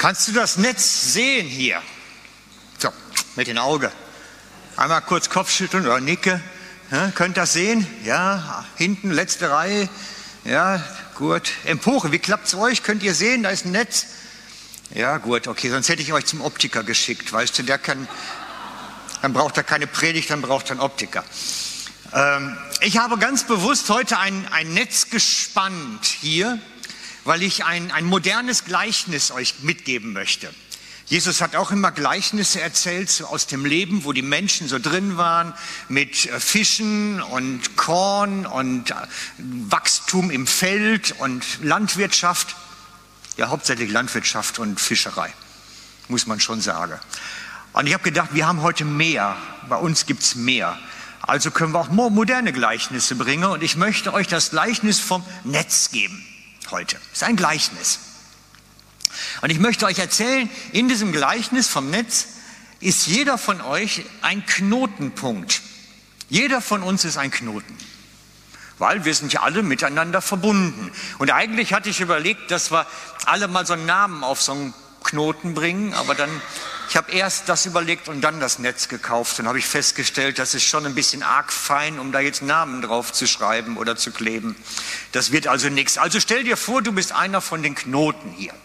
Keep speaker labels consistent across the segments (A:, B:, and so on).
A: Kannst du das Netz sehen hier? So, mit den Augen. Einmal kurz Kopfschütteln oder nicke. Ja, könnt ihr das sehen? Ja, hinten, letzte Reihe. Ja, gut. Empore, wie klappt es euch? Könnt ihr sehen, da ist ein Netz? Ja, gut, okay, sonst hätte ich euch zum Optiker geschickt. Weißt du, dann braucht er keine Predigt, dann braucht er einen Optiker. Ich habe ganz bewusst heute ein Netz gespannt hier, weil ich ein modernes Gleichnis euch mitgeben möchte. Jesus hat auch immer Gleichnisse erzählt, so aus dem Leben, wo die Menschen so drin waren, mit Fischen und Korn und Wachstum im Feld und Landwirtschaft. Ja, hauptsächlich Landwirtschaft und Fischerei, muss man schon sagen. Und ich habe gedacht, wir haben heute mehr, bei uns gibt es mehr. Also können wir auch moderne Gleichnisse bringen und ich möchte euch das Gleichnis vom Netz geben heute. Das ist ein Gleichnis. Und ich möchte euch erzählen, in diesem Gleichnis vom Netz ist jeder von euch ein Knotenpunkt. Jeder von uns ist ein Knoten, weil wir sind ja alle miteinander verbunden. Und eigentlich hatte ich überlegt, dass wir alle mal so einen Namen auf so einen Knoten bringen, aber ich habe erst das überlegt und dann das Netz gekauft. Dann habe ich festgestellt, das ist schon ein bisschen arg fein, um da jetzt Namen drauf zu schreiben oder zu kleben. Das wird also nichts. Also stell dir vor, du bist einer von den Knoten hier.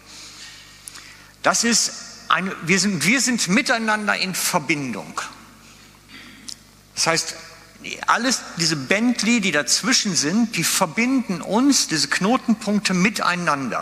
A: Wir sind miteinander in Verbindung. Das heißt, diese Bändli, die dazwischen sind, die verbinden uns, diese Knotenpunkte miteinander.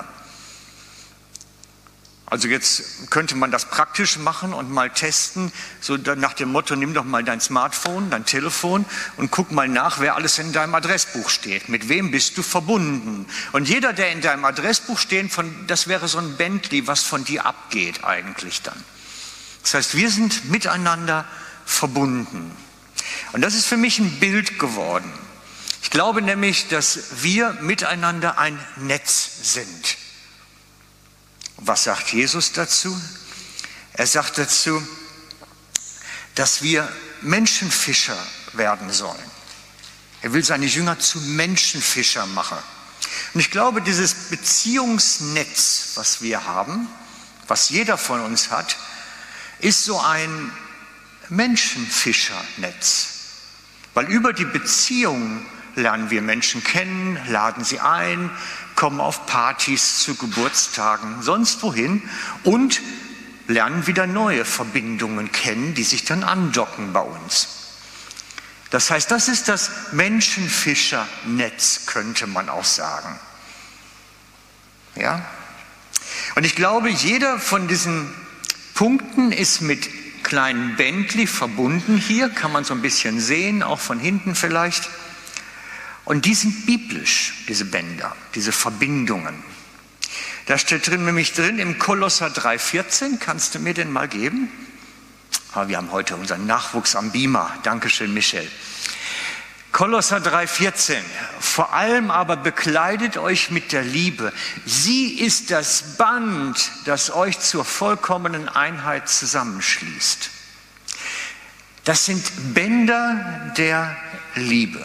A: Also jetzt könnte man das praktisch machen und mal testen, so nach dem Motto, nimm doch mal dein Smartphone, dein Telefon und guck mal nach, wer alles in deinem Adressbuch steht. Mit wem bist du verbunden? Und jeder, der in deinem Adressbuch steht, das wäre so ein Bändli, was von dir abgeht eigentlich dann. Das heißt, wir sind miteinander verbunden. Und das ist für mich ein Bild geworden. Ich glaube nämlich, dass wir miteinander ein Netz sind. Was sagt Jesus dazu? Er sagt dazu, dass wir Menschenfischer werden sollen. Er will seine Jünger zu Menschenfischer machen. Und ich glaube, dieses Beziehungsnetz, was wir haben, was jeder von uns hat, ist so ein Menschenfischernetz. Weil über die Beziehung lernen wir Menschen kennen, laden sie ein, kommen auf Partys, zu Geburtstagen, sonst wohin und lernen wieder neue Verbindungen kennen, die sich dann andocken bei uns. Das heißt, das ist das Menschenfischernetz, könnte man auch sagen. Ja? Und ich glaube, jeder von diesen Punkten ist mit kleinen Bändli verbunden hier, kann man so ein bisschen sehen, auch von hinten vielleicht. Und die sind biblisch, diese Bänder, diese Verbindungen. Da steht nämlich drin im Kolosser 3,14, kannst du mir den mal geben? Wir haben heute unseren Nachwuchs am Beamer, Dankeschön Michel. Kolosser 3,14, vor allem aber bekleidet euch mit der Liebe. Sie ist das Band, das euch zur vollkommenen Einheit zusammenschließt. Das sind Bänder der Liebe.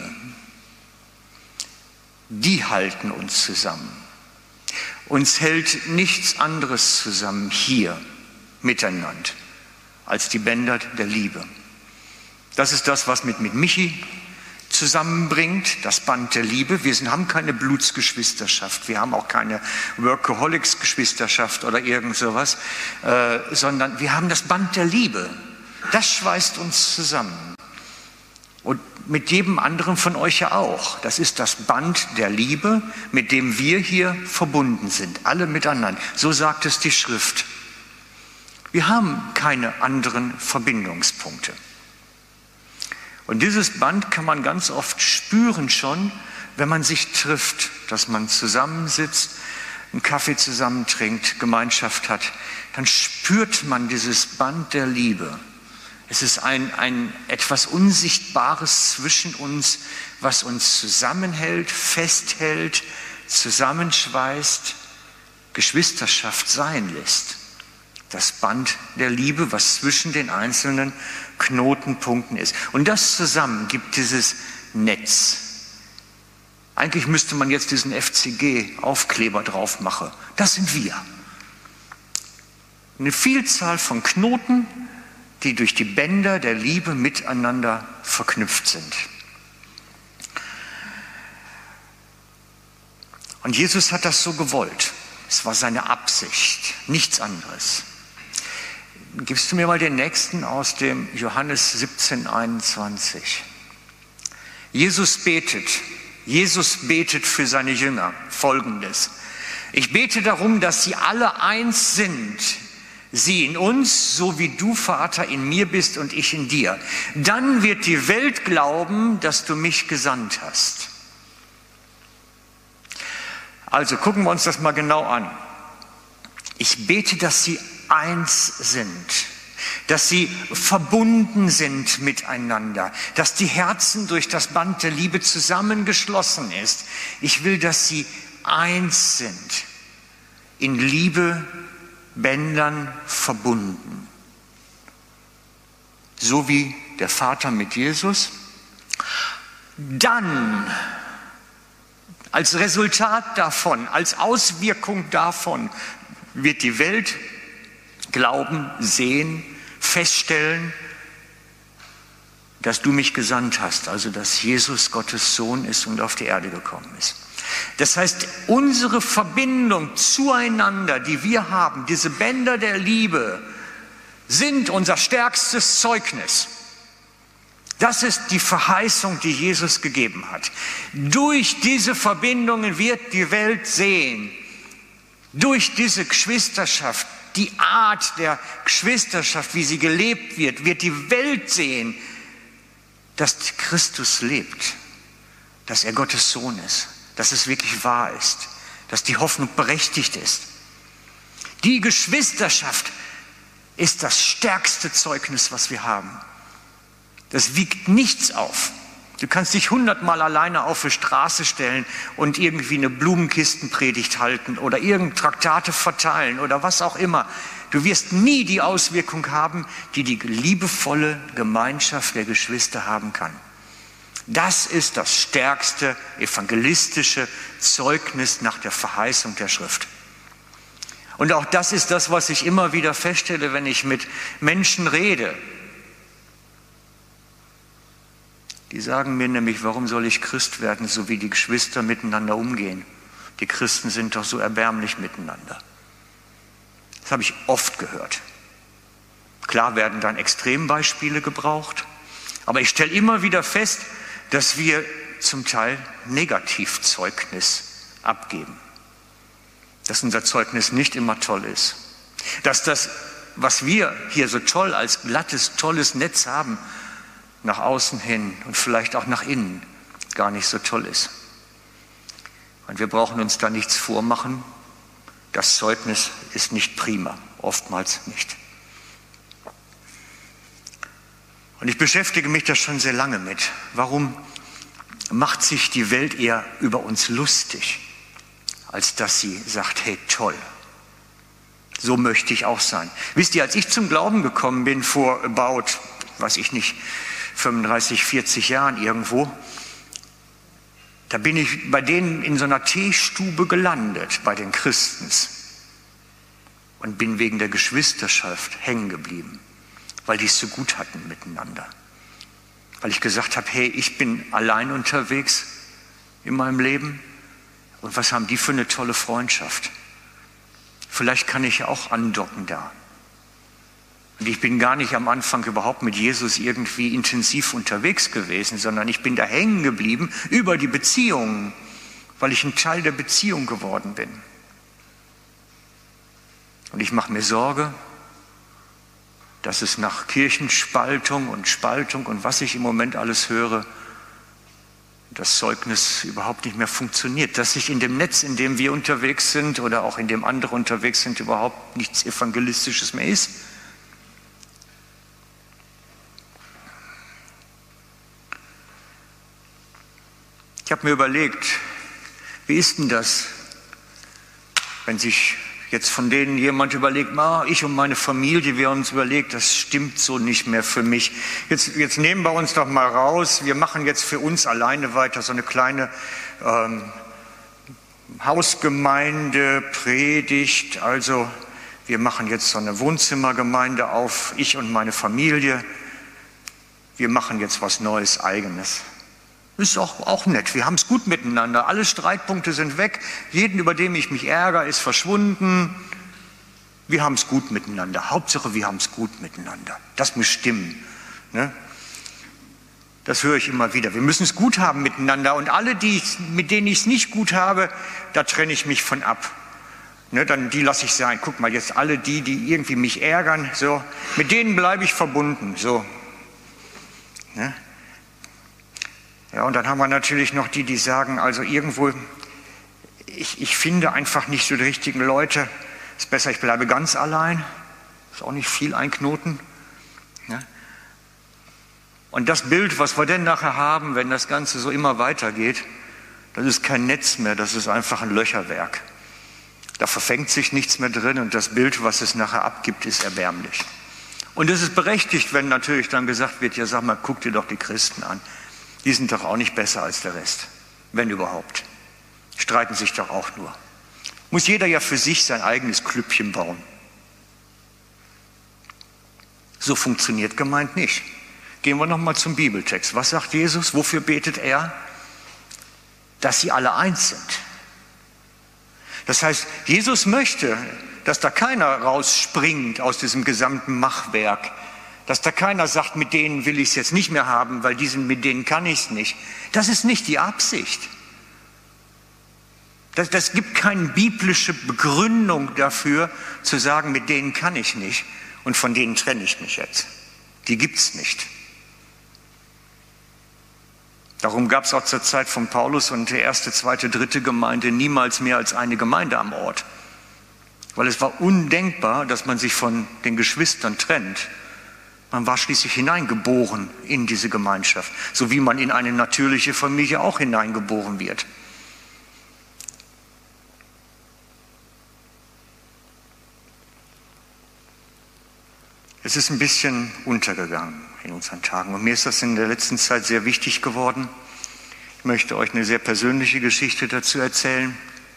A: Die halten uns zusammen. Uns hält nichts anderes zusammen hier miteinander als die Bänder der Liebe. Das ist das, was mit Michi zusammenbringt, das Band der Liebe. Wir haben keine Blutsgeschwisterschaft, wir haben auch keine Workaholics-Geschwisterschaft oder irgend sowas, sondern wir haben das Band der Liebe. Das schweißt uns zusammen. Und mit jedem anderen von euch ja auch. Das ist das Band der Liebe, mit dem wir hier verbunden sind, alle miteinander. So sagt es die Schrift. Wir haben keine anderen Verbindungspunkte. Und dieses Band kann man ganz oft spüren schon, wenn man sich trifft, dass man zusammensitzt, einen Kaffee zusammen trinkt, Gemeinschaft hat. Dann spürt man dieses Band der Liebe. Es ist ein etwas Unsichtbares zwischen uns, was uns zusammenhält, festhält, zusammenschweißt, Geschwisterschaft sein lässt. Das Band der Liebe, was zwischen den einzelnen Knotenpunkten ist. Und das zusammen gibt dieses Netz. Eigentlich müsste man jetzt diesen FCG-Aufkleber drauf machen. Das sind wir. Eine Vielzahl von Knoten, die durch die Bänder der Liebe miteinander verknüpft sind. Und Jesus hat das so gewollt. Es war seine Absicht, nichts anderes. Gibst du mir mal den nächsten aus dem Johannes 17, 21. Jesus betet für seine Jünger Folgendes: Ich bete darum, dass sie alle eins sind, sie in uns, so wie du, Vater, in mir bist und ich in dir. Dann wird die Welt glauben, dass du mich gesandt hast. Also gucken wir uns das mal genau an. Ich bete, dass sie eins sind, dass sie verbunden sind miteinander, dass die Herzen durch das Band der Liebe zusammengeschlossen ist. Ich will, dass sie eins sind, in Liebe, Bändern verbunden. So wie der Vater mit Jesus. Dann, als Resultat davon, als Auswirkung davon, wird die Welt glauben, sehen, feststellen, dass du mich gesandt hast, also dass Jesus Gottes Sohn ist und auf die Erde gekommen ist. Das heißt, unsere Verbindung zueinander, die wir haben, diese Bänder der Liebe, sind unser stärkstes Zeugnis. Das ist die Verheißung, die Jesus gegeben hat. Durch diese Verbindungen wird die Welt sehen, durch diese Geschwisterschaft, die Art der Geschwisterschaft, wie sie gelebt wird, wird die Welt sehen, dass Christus lebt, dass er Gottes Sohn ist, dass es wirklich wahr ist, dass die Hoffnung berechtigt ist. Die Geschwisterschaft ist das stärkste Zeugnis, was wir haben. Das wiegt nichts auf. Du kannst dich 100-mal alleine auf die Straße stellen und irgendwie eine Blumenkistenpredigt halten oder irgendeine Traktate verteilen oder was auch immer. Du wirst nie die Auswirkung haben, die die liebevolle Gemeinschaft der Geschwister haben kann. Das ist das stärkste evangelistische Zeugnis nach der Verheißung der Schrift. Und auch das ist das, was ich immer wieder feststelle, wenn ich mit Menschen rede. Die sagen mir nämlich, warum soll ich Christ werden, so wie die Geschwister miteinander umgehen? Die Christen sind doch so erbärmlich miteinander. Das habe ich oft gehört. Klar werden dann Extrembeispiele gebraucht, aber ich stelle immer wieder fest, dass wir zum Teil Negativzeugnis abgeben. Dass unser Zeugnis nicht immer toll ist. Dass das, was wir hier so toll als glattes, tolles Netz haben, nach außen hin und vielleicht auch nach innen gar nicht so toll ist. Und wir brauchen uns da nichts vormachen. Das Zeugnis ist nicht prima, oftmals nicht. Und ich beschäftige mich da schon sehr lange mit. Warum macht sich die Welt eher über uns lustig, als dass sie sagt, hey, toll, so möchte ich auch sein. Wisst ihr, als ich zum Glauben gekommen bin vor about, weiß ich nicht, 35, 40 Jahren irgendwo, da bin ich bei denen in so einer Teestube gelandet, bei den Christens, und bin wegen der Geschwisterschaft hängen geblieben, weil die es so gut hatten miteinander. Weil ich gesagt habe, hey, ich bin allein unterwegs in meinem Leben und was haben die für eine tolle Freundschaft? Vielleicht kann ich auch andocken da. Und ich bin gar nicht am Anfang überhaupt mit Jesus irgendwie intensiv unterwegs gewesen, sondern ich bin da hängen geblieben über die Beziehungen, weil ich ein Teil der Beziehung geworden bin. Und ich mache mir Sorge, dass es nach Kirchenspaltung und was ich im Moment alles höre, das Zeugnis überhaupt nicht mehr funktioniert, dass sich in dem Netz, in dem wir unterwegs sind oder auch in dem andere unterwegs sind, überhaupt nichts Evangelistisches mehr ist. Ich habe mir überlegt, wie ist denn das, wenn sich jetzt von denen jemand überlegt, ich und meine Familie, wir haben uns überlegt, das stimmt so nicht mehr für mich. Jetzt nehmen wir uns doch mal raus, wir machen jetzt für uns alleine weiter so eine kleine Hausgemeinde, Predigt, also wir machen jetzt so eine Wohnzimmergemeinde auf, ich und meine Familie. Wir machen jetzt was Neues, Eigenes. Ist auch nett, wir haben es gut miteinander. Alle Streitpunkte sind weg, jeden, über den ich mich ärgere, ist verschwunden. Wir haben es gut miteinander. Hauptsache, wir haben es gut miteinander. Das muss stimmen. Ne? Das höre ich immer wieder. Wir müssen es gut haben miteinander. Und alle, mit denen ich es nicht gut habe, da trenne ich mich von ab. Ne, die lasse ich sein. Guck mal, jetzt alle die irgendwie mich ärgern, so, mit denen bleibe ich verbunden. So. Ne? Ja, und dann haben wir natürlich noch die sagen, also irgendwo, ich finde einfach nicht so die richtigen Leute. Ist besser, ich bleibe ganz allein. Ist auch nicht viel ein Knoten. Ne? Und das Bild, was wir denn nachher haben, wenn das Ganze so immer weitergeht, das ist kein Netz mehr, das ist einfach ein Löcherwerk. Da verfängt sich nichts mehr drin und das Bild, was es nachher abgibt, ist erbärmlich. Und es ist berechtigt, wenn natürlich dann gesagt wird, ja sag mal, guck dir doch die Christen an. Die sind doch auch nicht besser als der Rest, wenn überhaupt. Streiten sich doch auch nur. Muss jeder ja für sich sein eigenes Klüppchen bauen. So funktioniert Gemeinde nicht. Gehen wir nochmal zum Bibeltext. Was sagt Jesus? Wofür betet er? Dass sie alle eins sind. Das heißt, Jesus möchte, dass da keiner rausspringt aus diesem gesamten Machwerk, dass da keiner sagt, mit denen will ich es jetzt nicht mehr haben, weil mit denen kann ich es nicht. Das ist nicht die Absicht. Das gibt keine biblische Begründung dafür, zu sagen, mit denen kann ich nicht und von denen trenne ich mich jetzt. Die gibt es nicht. Darum gab es auch zur Zeit von Paulus und der erste, zweite, dritte Gemeinde niemals mehr als eine Gemeinde am Ort. Weil es war undenkbar, dass man sich von den Geschwistern trennt. Man war schließlich hineingeboren in diese Gemeinschaft, so wie man in eine natürliche Familie auch hineingeboren wird. Es ist ein bisschen untergegangen in unseren Tagen. Und mir ist das in der letzten Zeit sehr wichtig geworden. Ich möchte euch eine sehr persönliche Geschichte dazu erzählen.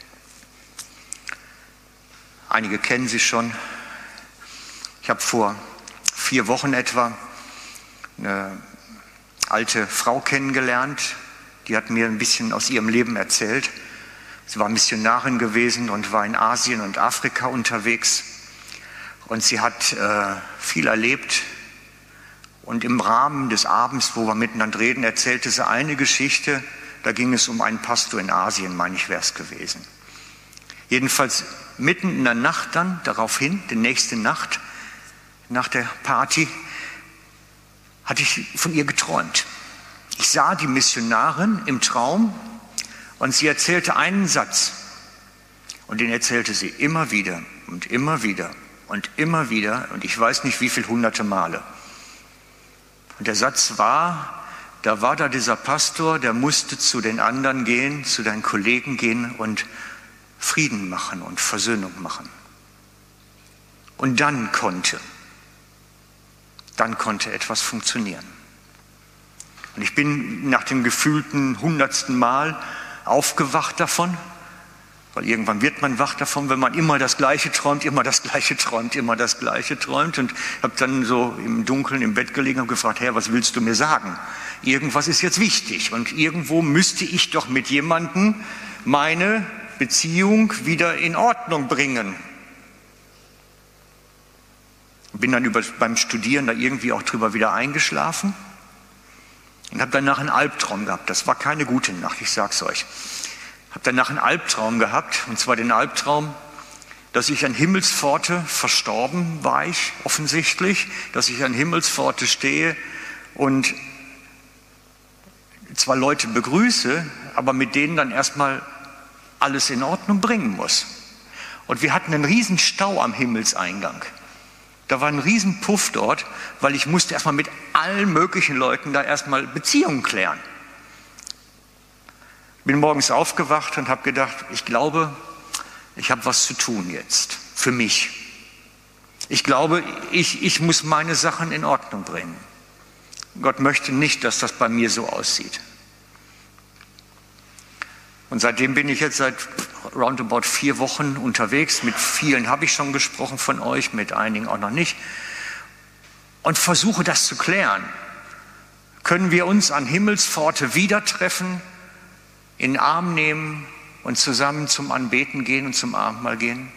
A: Einige kennen sie schon. Ich habe vor 4 Wochen etwa eine alte Frau kennengelernt. Die hat mir ein bisschen aus ihrem Leben erzählt. Sie war Missionarin gewesen und war in Asien und Afrika unterwegs. Und sie hat viel erlebt. Und im Rahmen des Abends, wo wir miteinander reden, erzählte sie eine Geschichte. Da ging es um einen Pastor in Asien, meine ich, wäre es gewesen. Jedenfalls mitten in der Nacht dann, daraufhin, die nächste Nacht, nach der Party, hatte ich von ihr geträumt. Ich sah die Missionarin im Traum und sie erzählte einen Satz. Und den erzählte sie immer wieder und immer wieder und immer wieder. Und ich weiß nicht, wie viele hunderte Male. Und der Satz war, da war da dieser Pastor, der musste zu den anderen gehen, zu deinen Kollegen gehen und Frieden machen und Versöhnung machen. Und dann konnte etwas funktionieren. Und ich bin nach dem gefühlten 100. Mal aufgewacht davon, weil irgendwann wird man wach davon, wenn man immer das Gleiche träumt, immer das Gleiche träumt, immer das Gleiche träumt. Und habe dann so im Dunkeln im Bett gelegen und gefragt, Herr, was willst du mir sagen? Irgendwas ist jetzt wichtig und irgendwo müsste ich doch mit jemandem meine Beziehung wieder in Ordnung bringen. Bin dann beim Studieren da irgendwie auch drüber wieder eingeschlafen und habe danach einen Albtraum gehabt. Das war keine gute Nacht, ich sag's euch. Habe danach einen Albtraum gehabt, und zwar den Albtraum, dass ich an Himmelspforte, verstorben war ich offensichtlich, dass ich an Himmelspforte stehe und zwar Leute begrüße, aber mit denen dann erstmal alles in Ordnung bringen muss. Und wir hatten einen riesen Stau am Himmelseingang. Da war ein riesen Puff dort, weil ich musste erstmal mit allen möglichen Leuten da erstmal Beziehungen klären. Bin morgens aufgewacht und habe gedacht, ich glaube, ich habe was zu tun jetzt, für mich. Ich glaube, ich muss meine Sachen in Ordnung bringen. Gott möchte nicht, dass das bei mir so aussieht. Und seitdem bin ich jetzt seit roundabout 4 Wochen unterwegs. Mit vielen habe ich schon gesprochen von euch, mit einigen auch noch nicht. Und versuche das zu klären. Können wir uns an Himmelspforte wieder treffen, in den Arm nehmen und zusammen zum Anbeten gehen und zum Abendmahl gehen?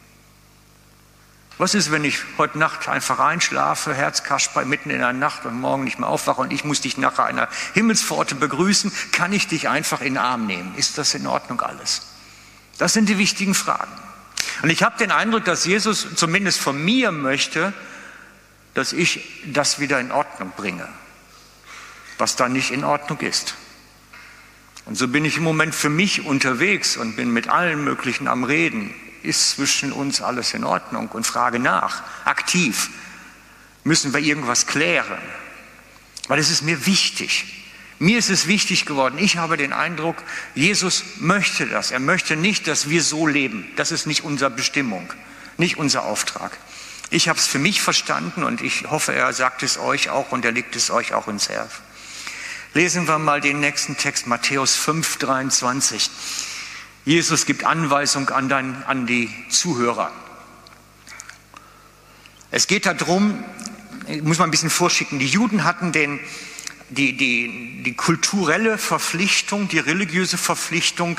A: Was ist, wenn ich heute Nacht einfach einschlafe, Herzkasper mitten in der Nacht und morgen nicht mehr aufwache und ich muss dich nachher an einer Himmelspforte begrüßen? Kann ich dich einfach in den Arm nehmen? Ist das in Ordnung alles? Das sind die wichtigen Fragen. Und ich habe den Eindruck, dass Jesus zumindest von mir möchte, dass ich das wieder in Ordnung bringe, was da nicht in Ordnung ist. Und so bin ich im Moment für mich unterwegs und bin mit allen möglichen am Reden. Ist zwischen uns alles in Ordnung? Und frage nach, aktiv. Müssen wir irgendwas klären? Weil es ist mir wichtig. Mir ist es wichtig geworden. Ich habe den Eindruck, Jesus möchte das. Er möchte nicht, dass wir so leben. Das ist nicht unsere Bestimmung, nicht unser Auftrag. Ich habe es für mich verstanden und ich hoffe, er sagt es euch auch und er legt es euch auch ins Herz. Lesen wir mal den nächsten Text, Matthäus 5, 23. Jesus gibt Anweisung an die Zuhörer. Es geht darum, ich muss mal ein bisschen vorschicken, die Juden hatten die kulturelle Verpflichtung, die religiöse Verpflichtung,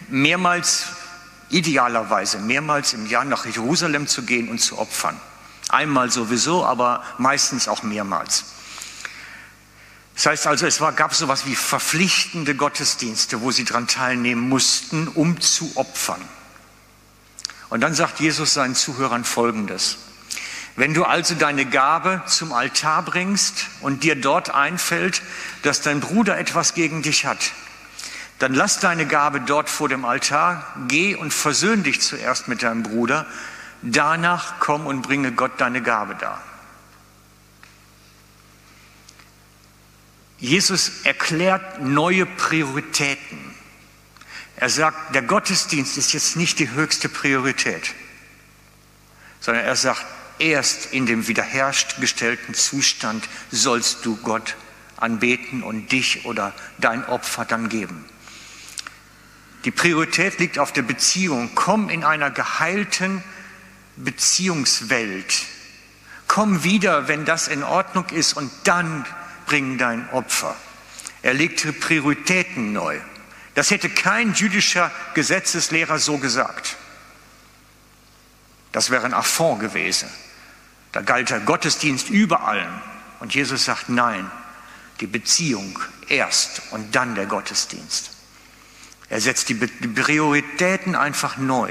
A: idealerweise mehrmals im Jahr nach Jerusalem zu gehen und zu opfern. Einmal sowieso, aber meistens auch mehrmals. Das heißt also, gab so etwas wie verpflichtende Gottesdienste, wo sie daran teilnehmen mussten, um zu opfern. Und dann sagt Jesus seinen Zuhörern Folgendes: Wenn du also deine Gabe zum Altar bringst und dir dort einfällt, dass dein Bruder etwas gegen dich hat, dann lass deine Gabe dort vor dem Altar, geh und versöhn dich zuerst mit deinem Bruder, danach komm und bringe Gott deine Gabe dar. Jesus erklärt neue Prioritäten. Er sagt, der Gottesdienst ist jetzt nicht die höchste Priorität, sondern er sagt, erst in dem wiederhergestellten Zustand sollst du Gott anbeten und dich oder dein Opfer dann geben. Die Priorität liegt auf der Beziehung. Komm in einer geheilten Beziehungswelt. Komm wieder, wenn das in Ordnung ist, und dann bring dein Opfer. Er legte Prioritäten neu. Das hätte kein jüdischer Gesetzeslehrer so gesagt. Das wäre ein Affront gewesen. Da galt der Gottesdienst über allem. Und Jesus sagt, nein, die Beziehung erst und dann der Gottesdienst. Er setzt die Prioritäten einfach neu.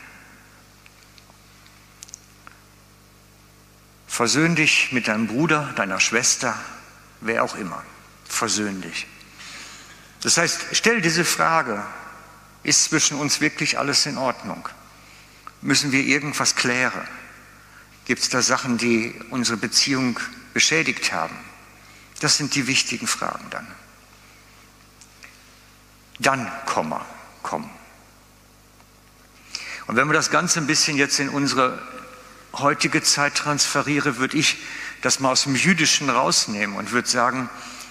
A: Versöhn dich mit deinem Bruder, deiner Schwester, wer auch immer. Versöhn dich. Das heißt, stell diese Frage, ist zwischen uns wirklich alles in Ordnung? Müssen wir irgendwas klären? Gibt es da Sachen, die unsere Beziehung beschädigt haben? Das sind die wichtigen Fragen dann. Dann komm. Und wenn wir das Ganze ein bisschen jetzt in unsere heutige Zeit transferiere, würde ich das mal aus dem Jüdischen rausnehmen und würde sagen,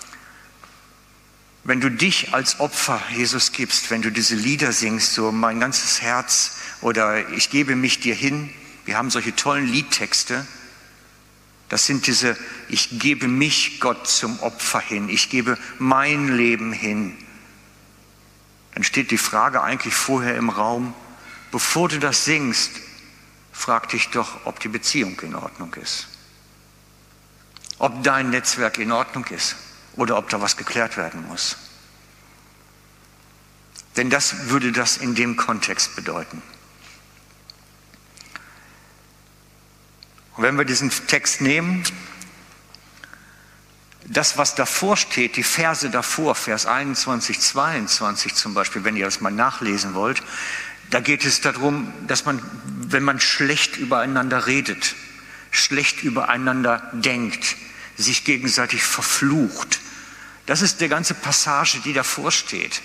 A: wenn du dich als Opfer Jesus gibst, wenn du diese Lieder singst, so mein ganzes Herz oder ich gebe mich dir hin, wir haben solche tollen Liedtexte, das sind diese, ich gebe mich Gott zum Opfer hin, ich gebe mein Leben hin. Dann steht die Frage eigentlich vorher im Raum, bevor du das singst, frag dich doch, ob die Beziehung in Ordnung ist. Ob dein Netzwerk in Ordnung ist oder ob da was geklärt werden muss. Denn das würde das in dem Kontext bedeuten. Und wenn wir diesen Text nehmen, das, was davor steht, die Verse davor, Vers 21, 22 zum Beispiel, wenn ihr das mal nachlesen wollt, da geht es darum, dass man, wenn man schlecht übereinander redet, schlecht übereinander denkt, sich gegenseitig verflucht. Das ist die ganze Passage, die davor steht.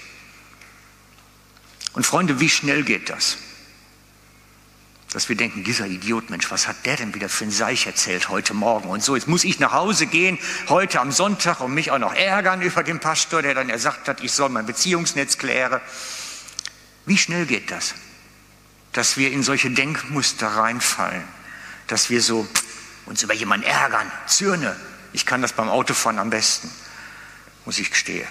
A: Und Freunde, wie schnell geht das? Dass wir denken, dieser Idiot, Mensch, was hat der denn wieder für ein Seich erzählt heute Morgen und so. Jetzt muss ich nach Hause gehen, heute am Sonntag, und mich auch noch ärgern über den Pastor, der dann gesagt hat, ich soll mein Beziehungsnetz klären. Wie schnell geht das? Dass wir in solche Denkmuster reinfallen, dass wir so uns über jemanden ärgern, zürne. Ich kann das beim Autofahren am besten, muss ich gestehen.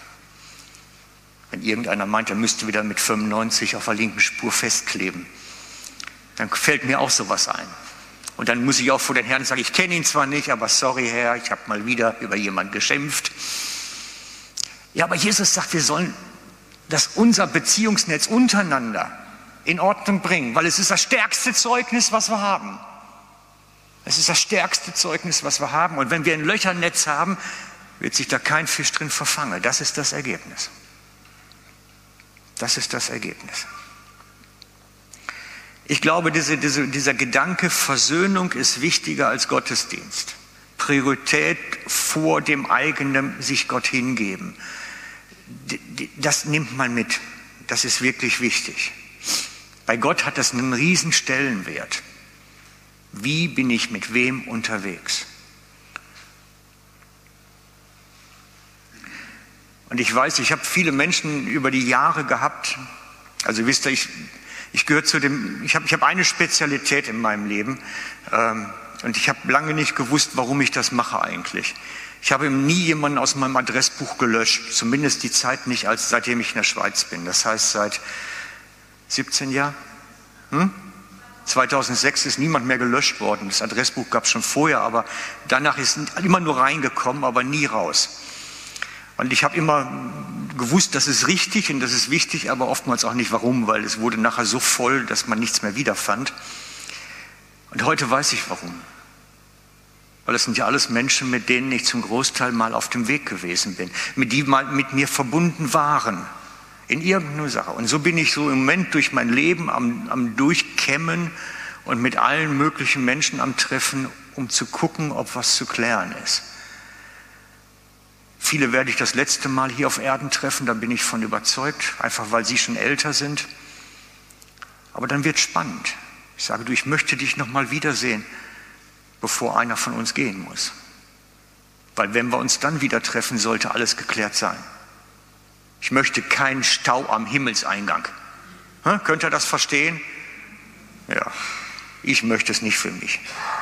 A: Wenn irgendeiner meint, er müsste wieder mit 95 auf der linken Spur festkleben, dann fällt mir auch sowas ein. Und dann muss ich auch vor den Herrn sagen, ich kenne ihn zwar nicht, aber sorry Herr, ich habe mal wieder über jemanden geschimpft. Ja, aber Jesus sagt, wir sollen unser Beziehungsnetz untereinander in Ordnung bringen, weil es ist das stärkste Zeugnis, was wir haben. Es ist das stärkste Zeugnis, was wir haben. Und wenn wir ein Löchernetz haben, wird sich da kein Fisch drin verfangen. Das ist das Ergebnis. Das ist das Ergebnis. Ich glaube, dieser Gedanke Versöhnung ist wichtiger als Gottesdienst. Priorität vor dem eigenen sich Gott hingeben. Das nimmt man mit. Das ist wirklich wichtig. Bei Gott hat das einen riesen Stellenwert. Wie bin ich mit wem unterwegs? Und ich weiß, ich habe viele Menschen über die Jahre gehabt. Also wisst ihr, ich gehöre ich habe eine Spezialität in meinem Leben. Und ich habe lange nicht gewusst, warum ich das mache eigentlich. Ich habe nie jemanden aus meinem Adressbuch gelöscht. Zumindest die Zeit nicht, seitdem ich in der Schweiz bin. Das heißt, seit 17 Jahren. 2006 ist niemand mehr gelöscht worden. Das Adressbuch gab es schon vorher, aber danach ist immer nur reingekommen, aber nie raus. Und ich habe immer gewusst, das ist richtig und das ist wichtig, aber oftmals auch nicht warum, weil es wurde nachher so voll, dass man nichts mehr wiederfand. Und heute weiß ich warum. Weil es sind ja alles Menschen, mit denen ich zum Großteil mal auf dem Weg gewesen bin, die mal mit mir verbunden waren. In irgendeiner Sache. Und so bin ich so im Moment durch mein Leben am Durchkämmen und mit allen möglichen Menschen am Treffen, um zu gucken, ob was zu klären ist. Viele werde ich das letzte Mal hier auf Erden treffen, da bin ich von überzeugt, einfach weil sie schon älter sind. Aber dann wird es spannend. Ich sage, ich möchte dich noch mal wiedersehen, bevor einer von uns gehen muss. Weil wenn wir uns dann wieder treffen, sollte alles geklärt sein. Ich möchte keinen Stau am Himmelseingang. Könnt ihr das verstehen? Ja, ich möchte es nicht für mich.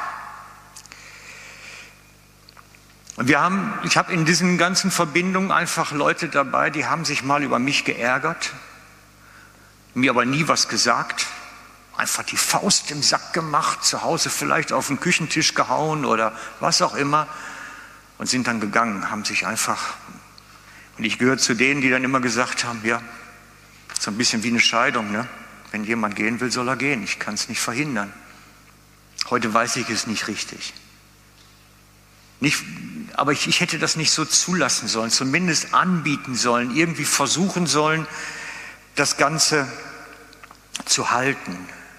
A: Und ich habe in diesen ganzen Verbindungen einfach Leute dabei, die haben sich mal über mich geärgert, mir aber nie was gesagt, einfach die Faust im Sack gemacht, zu Hause vielleicht auf den Küchentisch gehauen oder was auch immer und sind dann gegangen, haben sich einfach... Und ich gehöre zu denen, die dann immer gesagt haben, ja, so ein bisschen wie eine Scheidung, ne? Wenn jemand gehen will, soll er gehen. Ich kann es nicht verhindern. Heute weiß ich es nicht richtig. Aber ich hätte das nicht so zulassen sollen, zumindest anbieten sollen, irgendwie versuchen sollen, das Ganze zu halten.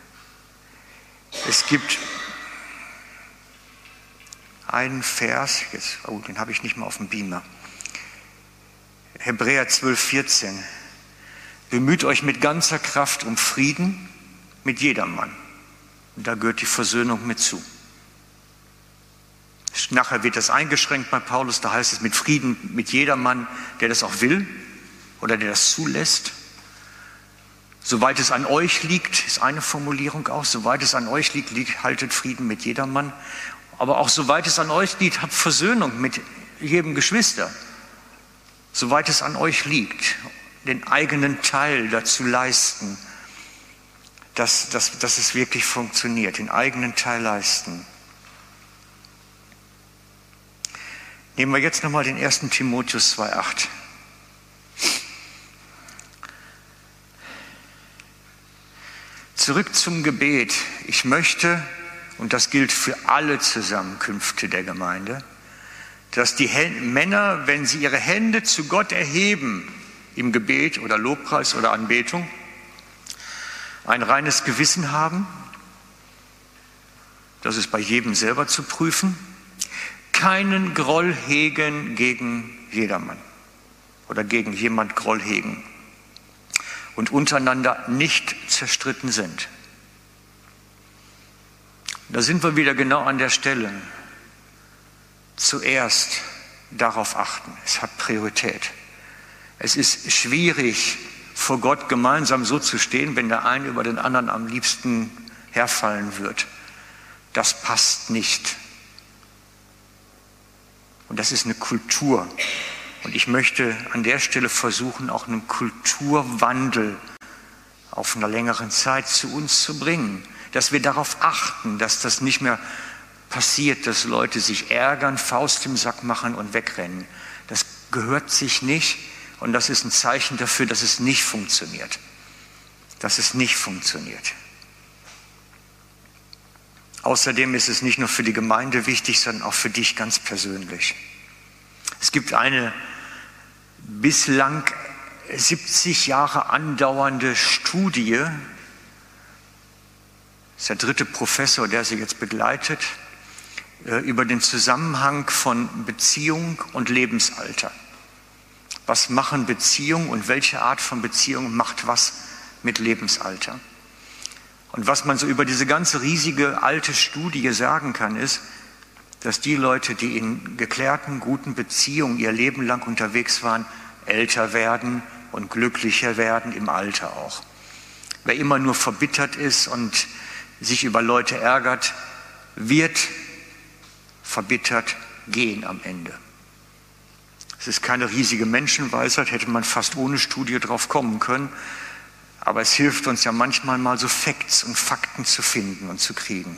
A: Es gibt einen Vers, den habe ich nicht mal auf dem Beamer. Hebräer 12,14. Bemüht euch mit ganzer Kraft um Frieden mit jedermann. Und da gehört die Versöhnung mit zu. Nachher wird das eingeschränkt bei Paulus, da heißt es mit Frieden mit jedermann, der das auch will oder der das zulässt. Soweit es an euch liegt, ist eine Formulierung auch, soweit es an euch liegt, haltet Frieden mit jedermann. Aber auch soweit es an euch liegt, habt Versöhnung mit jedem Geschwister. Soweit es an euch liegt, den eigenen Teil dazu leisten, dass es wirklich funktioniert, den eigenen Teil leisten. Nehmen wir jetzt nochmal den 1. Timotheus 2,8. Zurück zum Gebet. Ich möchte, und das gilt für alle Zusammenkünfte der Gemeinde, dass die Männer, wenn sie ihre Hände zu Gott erheben, im Gebet oder Lobpreis oder Anbetung, ein reines Gewissen haben, das ist bei jedem selber zu prüfen, keinen Groll hegen gegen jedermann oder gegen jemand Groll hegen und untereinander nicht zerstritten sind. Da sind wir wieder genau an der Stelle. Zuerst darauf achten. Es hat Priorität. Es ist schwierig, vor Gott gemeinsam so zu stehen, wenn der eine über den anderen am liebsten herfallen wird. Das passt nicht. Und das ist eine Kultur. Und ich möchte an der Stelle versuchen, auch einen Kulturwandel auf einer längeren Zeit zu uns zu bringen. Dass wir darauf achten, dass das nicht mehr passiert, dass Leute sich ärgern, Faust im Sack machen und wegrennen. Das gehört sich nicht und das ist ein Zeichen dafür, dass es nicht funktioniert. Dass es nicht funktioniert. Außerdem ist es nicht nur für die Gemeinde wichtig, sondern auch für dich ganz persönlich. Es gibt eine bislang 70 Jahre andauernde Studie, das ist der 3. Professor, der sie jetzt begleitet, über den Zusammenhang von Beziehung und Lebensalter. Was machen Beziehungen und welche Art von Beziehung macht was mit Lebensalter? Und was man so über diese ganze riesige alte Studie sagen kann, ist, dass die Leute, die in geklärten, guten Beziehungen ihr Leben lang unterwegs waren, älter werden und glücklicher werden im Alter auch. Wer immer nur verbittert ist und sich über Leute ärgert, wird verbittert gehen am Ende. Es ist keine riesige Menschenweisheit, hätte man fast ohne Studie drauf kommen können, aber es hilft uns ja manchmal mal so Facts und Fakten zu finden und zu kriegen.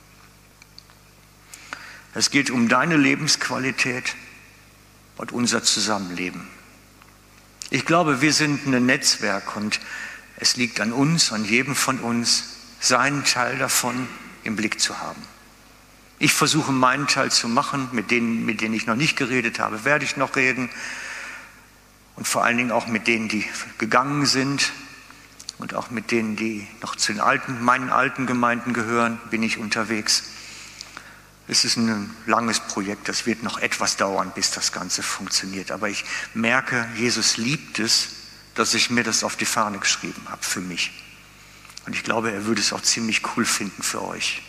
A: Es geht um deine Lebensqualität und unser Zusammenleben. Ich glaube, wir sind ein Netzwerk und es liegt an uns, an jedem von uns, seinen Teil davon im Blick zu haben. Ich versuche meinen Teil zu machen, mit denen ich noch nicht geredet habe, werde ich noch reden. Und vor allen Dingen auch mit denen, die gegangen sind und auch mit denen, die noch zu meinen alten Gemeinden gehören, bin ich unterwegs. Es ist ein langes Projekt, das wird noch etwas dauern, bis das Ganze funktioniert. Aber ich merke, Jesus liebt es, dass ich mir das auf die Fahne geschrieben habe für mich. Und ich glaube, er würde es auch ziemlich cool finden für euch.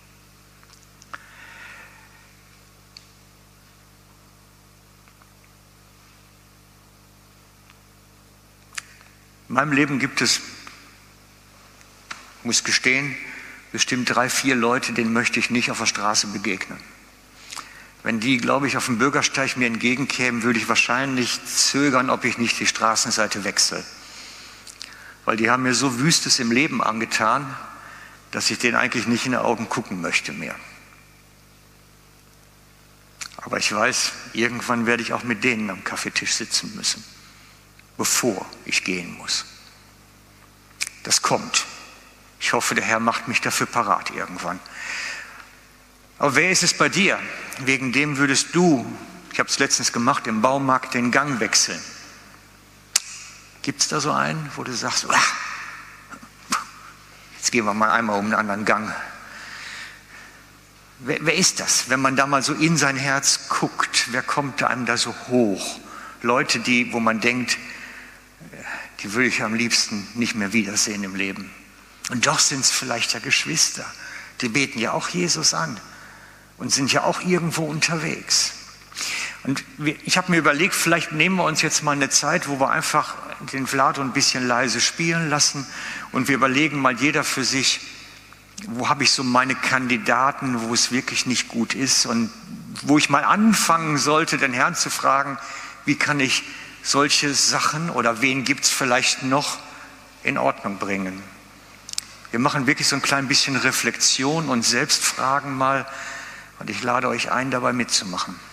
A: In meinem Leben gibt es, ich muss gestehen, bestimmt 3, 4 Leute, denen möchte ich nicht auf der Straße begegnen. Wenn die, glaube ich, auf dem Bürgersteig mir entgegenkämen, würde ich wahrscheinlich zögern, ob ich nicht die Straßenseite wechsle. Weil die haben mir so Wüstes im Leben angetan, dass ich denen eigentlich nicht in die Augen gucken möchte mehr. Aber ich weiß, irgendwann werde ich auch mit denen am Kaffeetisch sitzen müssen, bevor ich gehen muss. Das kommt. Ich hoffe, der Herr macht mich dafür parat irgendwann. Aber wer ist es bei dir? Wegen dem würdest du, ich habe es letztens gemacht, im Baumarkt den Gang wechseln. Gibt es da so einen, wo du sagst, jetzt gehen wir mal einmal um einen anderen Gang. Wer ist das, wenn man da mal so in sein Herz guckt? Wer kommt einem da so hoch? Leute, wo man denkt, die würde ich am liebsten nicht mehr wiedersehen im Leben. Und doch sind es vielleicht ja Geschwister. Die beten ja auch Jesus an und sind ja auch irgendwo unterwegs. Und ich habe mir überlegt, vielleicht nehmen wir uns jetzt mal eine Zeit, wo wir einfach den Vlado ein bisschen leise spielen lassen und wir überlegen mal jeder für sich, wo habe ich so meine Kandidaten, wo es wirklich nicht gut ist und wo ich mal anfangen sollte, den Herrn zu fragen, wie kann ich solche Sachen oder wen gibt es vielleicht noch in Ordnung bringen. Wir machen wirklich so ein klein bisschen Reflexion und Selbstfragen mal und ich lade euch ein, dabei mitzumachen.